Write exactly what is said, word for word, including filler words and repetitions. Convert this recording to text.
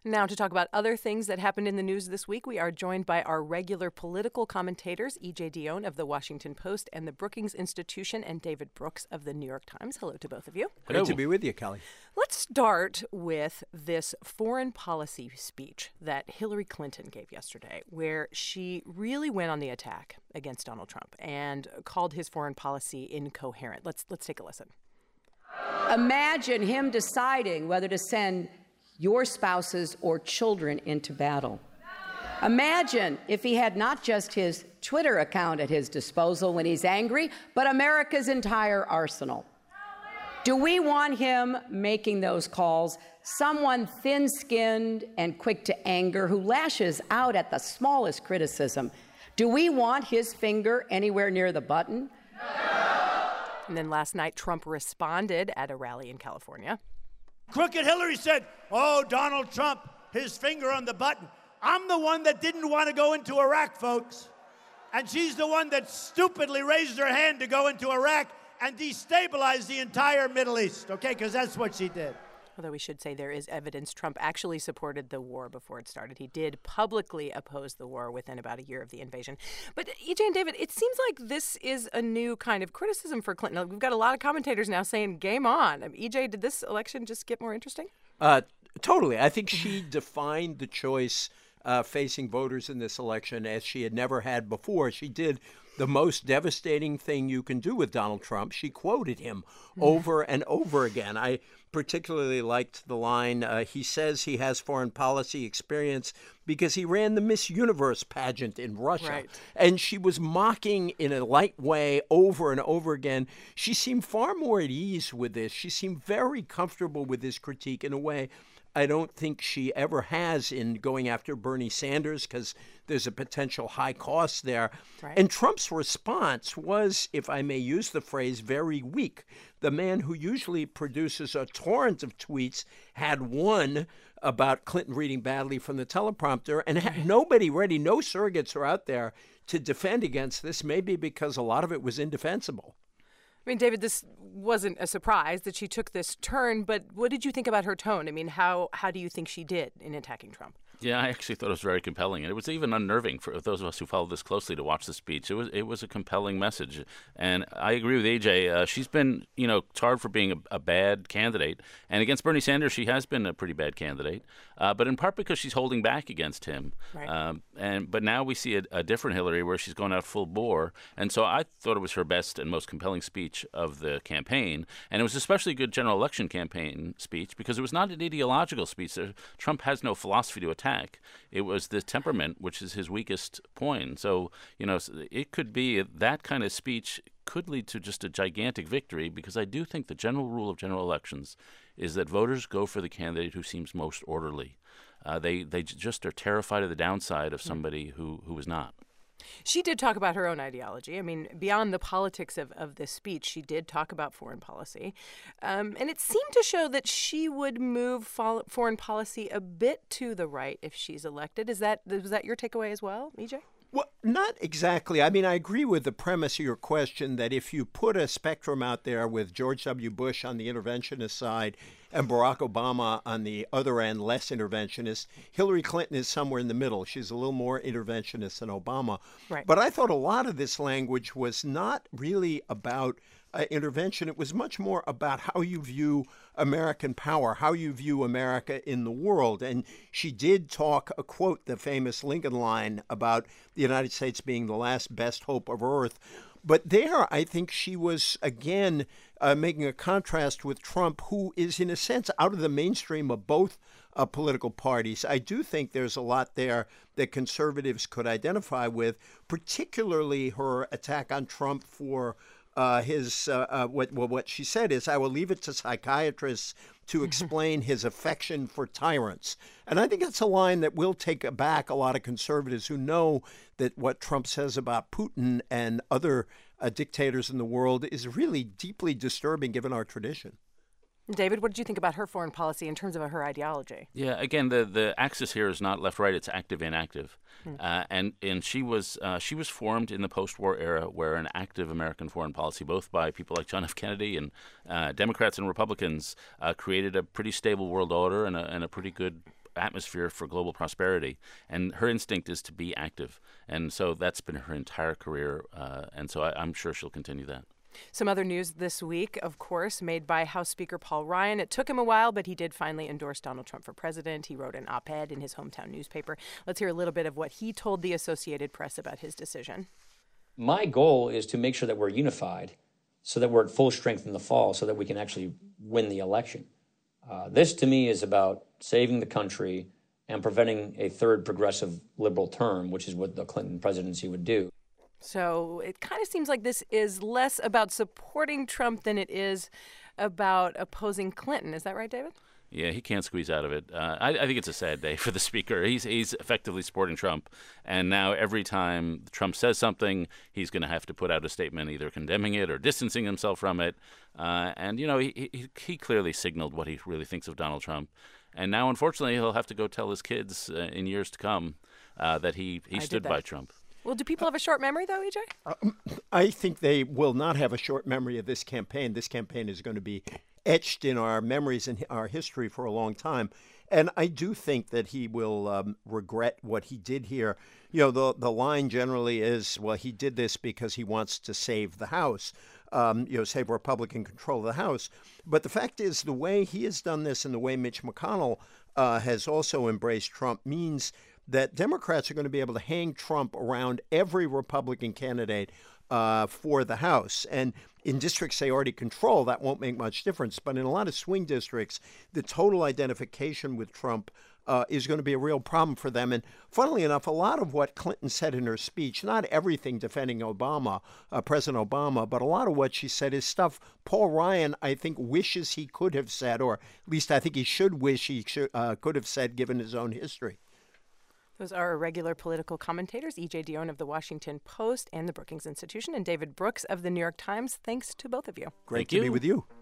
Now, to talk about other things that happened in the news this week, we are joined by our regular political commentators, E J Dionne of The Washington Post and the Brookings Institution, and David Brooks of The New York Times. Hello to both of you. Hello. Great to be with you, Kelly. Let's start with this foreign policy speech that Hillary Clinton gave yesterday, where she really went on the attack against Donald Trump and called his foreign policy incoherent. Let's let's take a listen. Imagine him deciding whether to send your spouses or children into battle. Imagine if he had not just his Twitter account at his disposal when he's angry, but America's entire arsenal. Do we want him making those calls? Someone thin-skinned and quick to anger who lashes out at the smallest criticism. Do we want his finger anywhere near the button? And then last night, Trump responded at a rally in California. Crooked Hillary said, oh, Donald Trump, his finger on the button. I'm the one that didn't want to go into Iraq, folks. And she's the one that stupidly raised her hand to go into Iraq and destabilize the entire Middle East, okay? Because that's what she did. Although we should say there is evidence Trump actually supported the war before it started. He did publicly oppose the war within about a year of the invasion. But E J and David, it seems like this is a new kind of criticism for Clinton. We've got a lot of commentators now saying, game on. I mean, E J, did this election just get more interesting? Uh, totally. I think she defined the choice uh, facing voters in this election as she had never had before. She did the most devastating thing you can do with Donald Trump. She quoted him over and over again. I particularly liked the line, uh, he says he has foreign policy experience because he ran the Miss Universe pageant in Russia. Right. And she was mocking in a light way over and over again. She seemed far more at ease with this. She seemed very comfortable with this critique in a way I don't think she ever has in going after Bernie Sanders because there's a potential high cost there. Right. And Trump's response was, if I may use the phrase, very weak. The man who usually produces a torrent of tweets had one about Clinton reading badly from the teleprompter and had nobody ready. No surrogates are out there to defend against this, maybe because a lot of it was indefensible. I mean, David, this wasn't a surprise that she took this turn, but what did you think about her tone? I mean, how how do you think she did in attacking Trump? Yeah, I actually thought it was very compelling, and it was even unnerving for those of us who followed this closely to watch the speech. It was it was a compelling message, and I agree with A J. Uh, she's been, you know, tarred for being a, a bad candidate, and against Bernie Sanders, she has been a pretty bad candidate, uh, but in part because she's holding back against him. Right. Um, and but now we see a, a different Hillary where she's going out full bore, and so I thought it was her best and most compelling speech of the campaign, and it was especially a good general election campaign speech because it was not an ideological speech. Trump has no philosophy to attack. It was the temperament, which is his weakest point. So, you know, it could be that kind of speech could lead to just a gigantic victory because I do think the general rule of general elections is that voters go for the candidate who seems most orderly. Uh, they they just are terrified of the downside of somebody who, who is not. She did talk about her own ideology. I mean, beyond the politics of, of this speech, she did talk about foreign policy. Um, and it seemed to show that she would move fo- foreign policy a bit to the right if she's elected. Is that was that your takeaway as well, E J? Well, not exactly. I mean, I agree with the premise of your question that if you put a spectrum out there with George W. Bush on the interventionist side and Barack Obama on the other end, less interventionist, Hillary Clinton is somewhere in the middle. She's a little more interventionist than Obama. Right. But I thought a lot of this language was not really about uh, intervention. It was much more about how you view American power, how you view America in the world. And she did talk, uh, quote the famous Lincoln line about the United States being the last best hope of Earth. But there, I think she was, again, uh, making a contrast with Trump, who is, in a sense, out of the mainstream of both uh, political parties. I do think there's a lot there that conservatives could identify with, particularly her attack on Trump for uh, his, uh, uh, what, well, what she said is, I will leave it to psychiatrists to explain his affection for tyrants. And I think that's a line that will take aback a lot of conservatives who know that what Trump says about Putin and other uh, dictators in the world is really deeply disturbing given our tradition. David, what did you think about her foreign policy in terms of her ideology? Yeah, again, the, the axis here is not left-right; it's active-inactive, Hmm. uh, and and she was uh, she was formed in the post-war era, where an active American foreign policy, both by people like John F. Kennedy and uh, Democrats and Republicans, uh, created a pretty stable world order and a, and a pretty good atmosphere for global prosperity. And her instinct is to be active. And so that's been her entire career. Uh, and so I, I'm sure she'll continue that. Some other news this week, of course, made by House Speaker Paul Ryan. It took him a while, but he did finally endorse Donald Trump for president. He wrote an op-ed in his hometown newspaper. Let's hear a little bit of what he told the Associated Press about his decision. My goal is to make sure that we're unified so that we're at full strength in the fall so that we can actually win the election. Uh, this, to me, is about saving the country and preventing a third progressive liberal term, which is what the Clinton presidency would do. So it kind of seems like this is less about supporting Trump than it is about opposing Clinton. Is that right, David? Yeah, he can't squeeze out of it. Uh, I, I think it's a sad day for the speaker. He's he's effectively supporting Trump, and now every time Trump says something, he's going to have to put out a statement either condemning it or distancing himself from it. Uh, and, you know, he, he he clearly signaled what he really thinks of Donald Trump. And now, unfortunately, he'll have to go tell his kids uh, in years to come uh, that he, he stood by Trump. Well, do people have a short memory, though, E J? Um, I think they will not have a short memory of this campaign. This campaign is going to be etched in our memories and our history for a long time. And I do think that he will um, regret what he did here. You know, the the line generally is, well, he did this because he wants to save the House, um, you know, save Republican control of the House. But the fact is, the way he has done this and the way Mitch McConnell uh, has also embraced Trump means that Democrats are going to be able to hang Trump around every Republican candidate uh, for the House. And in districts they already control, that won't make much difference. But in a lot of swing districts, the total identification with Trump uh, is going to be a real problem for them. And funnily enough, a lot of what Clinton said in her speech, not everything defending Obama, uh, President Obama, but a lot of what she said is stuff Paul Ryan, I think, wishes he could have said, or at least I think he should wish he should, uh, could have said given his own history. Those are our regular political commentators, E J Dionne of the Washington Post and the Brookings Institution, and David Brooks of the New York Times. Thanks to both of you. Great Thank to you. be with you.